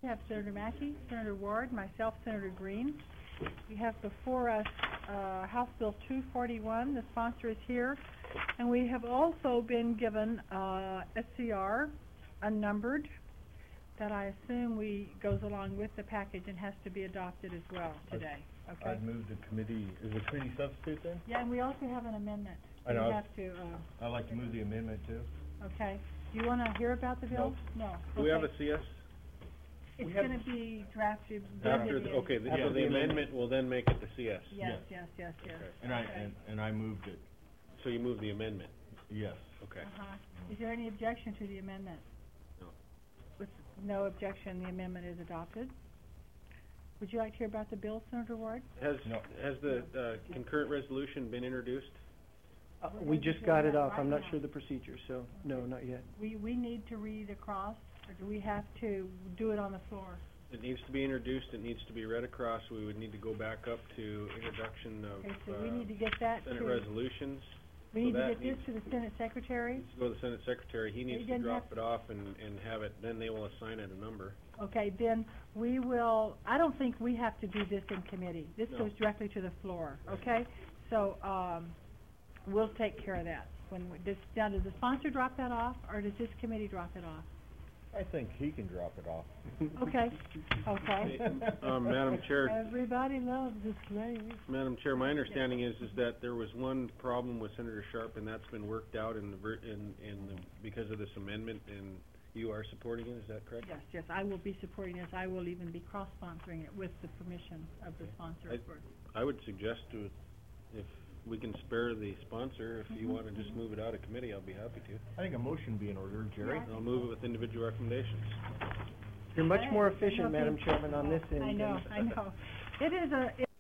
We have Senator Mackey, Senator Ward, myself, Senator Green. We have before us House Bill 241. The sponsor is here. And we have also been given SCR, unnumbered, that I assume goes along with the package and has to be adopted as well today. Okay? I'd move the committee. Is the committee substitute then? Yeah, and we also have an amendment. I know. We have to. I'd like to move the amendment too. Okay. Do you want to hear about the bill? No. Do we have a CS? It's going to be drafted. After the amendment will then make it the CS. Yes. Okay. And I moved it. So you move the amendment? Yes. Okay. Is there any objection to the amendment? No. With no objection, the amendment is adopted. Would you like to hear about the bill, Senator Ward? Has the concurrent resolution been introduced? We just got it off. I'm not sure the procedure, so no, not yet. We need to read across, or do we have to do it on the floor? It needs to be introduced. It needs to be read across. We would need to go back up to introduction of Okay, so we need to get that Senate to resolutions. we need to get this to the Senate Secretary. Needs to go to the Senate Secretary. He needs to drop it off and have it. Then they will assign it a number. Okay, then we will. I don't think we have to do this in committee. This goes directly to the floor. Okay, so we'll take care of that. Now, does the sponsor drop that off, or does this committee drop it off? I think he can drop it off. Okay. Madam Chair. Everybody loves this place. Madam Chair, my understanding is that there was one problem with Senator Sharp, and that's been worked out because of this amendment, and you are supporting it. Is that correct? Yes, I will be supporting this. I will even be cross-sponsoring it with the permission of the sponsor. I would suggest if we can spare the sponsor, if you want to just move it out of committee, I'll be happy to. I think a motion be in order, Jerry. I'll move it with individual recommendations. You're much more efficient, Madam Chairman, on this end. I know. It